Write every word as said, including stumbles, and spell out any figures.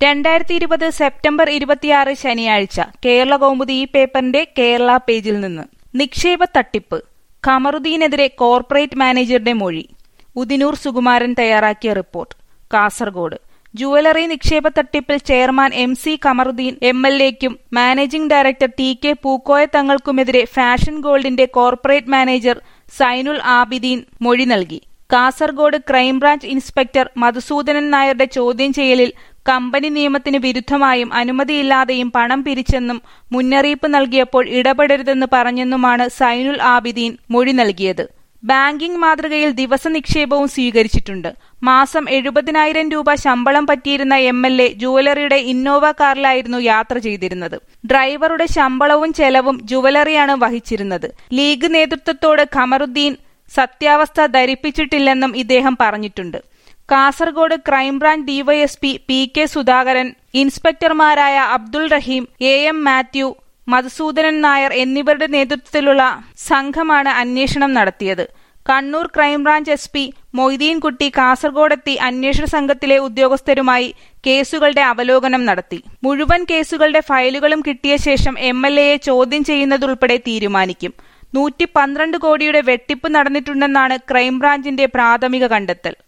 രണ്ടായിരത്തി ഇരുപത് സെപ്റ്റംബർ ഇരുപത്തിയാറ് ശനിയാഴ്ച കേരള കൗമുദി ഈ പേപ്പറിന്റെ കേരള പേജിൽ നിന്ന് നിക്ഷേപ തട്ടിപ്പ് ഖമറുദ്ദീനെതിരെ കോർപ്പറേറ്റ് മാനേജറുടെ മൊഴി. ഉദിനൂർ സുകുമാരൻ തയ്യാറാക്കിയ റിപ്പോർട്ട്. കാസർഗോഡ് ജുവലറി നിക്ഷേപ തട്ടിപ്പിൽ chairman M C Khamaruddin M L എക്കും managing director T K Pookoya തങ്ങൾക്കുമെതിരെ ഫാഷൻ ഗോൾഡിന്റെ കോർപ്പറേറ്റ് മാനേജർ സൈനുൽ ആബിദീൻ മൊഴി നൽകി. കാസർഗോഡ് ക്രൈംബ്രാഞ്ച് ഇൻസ്പെക്ടർ മധുസൂദനൻ നായരുടെ ചോദ്യം ചെയ്യലിൽ കമ്പനി നിയമത്തിന് വിരുദ്ധമായും അനുമതിയില്ലാതെയും പണം പിരിച്ചെന്നും മുന്നറിയിപ്പ് നൽകിയപ്പോൾ ഇടപെടരുതെന്ന് പറഞ്ഞെന്നുമാണ് സൈനുൽ ആബിദീൻ മൊഴി നൽകിയത്. ബാങ്കിംഗ് മാതൃകയിൽ ദിവസ നിക്ഷേപവും സ്വീകരിച്ചിട്ടുണ്ട്. മാസം എഴുപതിനായിരം രൂപ ശമ്പളം പറ്റിയിരുന്ന എം എൽ എ ജുവലറിയുടെ ഇന്നോവ കാറിലായിരുന്നു യാത്ര ചെയ്തിരുന്നത്. ഡ്രൈവറുടെ ശമ്പളവും ചെലവും ജുവലറിയാണ് വഹിച്ചിരുന്നത്. ലീഗ് നേതൃത്വത്തോട് ഖമറുദ്ദീൻ സത്യാവസ്ഥ ധരിപ്പിച്ചിട്ടില്ലെന്നും ഇദ്ദേഹം പറഞ്ഞിട്ടുണ്ട്. Kasaragod crime branch DYSP P K Sudhakaran, ഇൻസ്പെക്ടർമാരായ അബ്ദുൾ റഹീം, എ എം മാത്യു, മധുസൂദനൻ നായർ എന്നിവരുടെ നേതൃത്വത്തിലുള്ള സംഘമാണ് അന്വേഷണം നടത്തിയത്. Kannur crime branch S P Moideenkutty കാസർഗോഡെത്തി അന്വേഷണ സംഘത്തിലെ ഉദ്യോഗസ്ഥരുമായി കേസുകളുടെ അവലോകനം നടത്തി. മുഴുവൻ കേസുകളുടെ ഫയലുകളും കിട്ടിയ ശേഷം എം എൽ എയെ ചോദ്യം ചെയ്യുന്നതുൾപ്പെടെ തീരുമാനിക്കും. നൂറ്റി പന്ത്രണ്ട് കോടിയുടെ വെട്ടിപ്പ് നടന്നിട്ടുണ്ടെന്നാണ് ക്രൈംബ്രാഞ്ചിന്റെ പ്രാഥമിക കണ്ടെത്തൽ.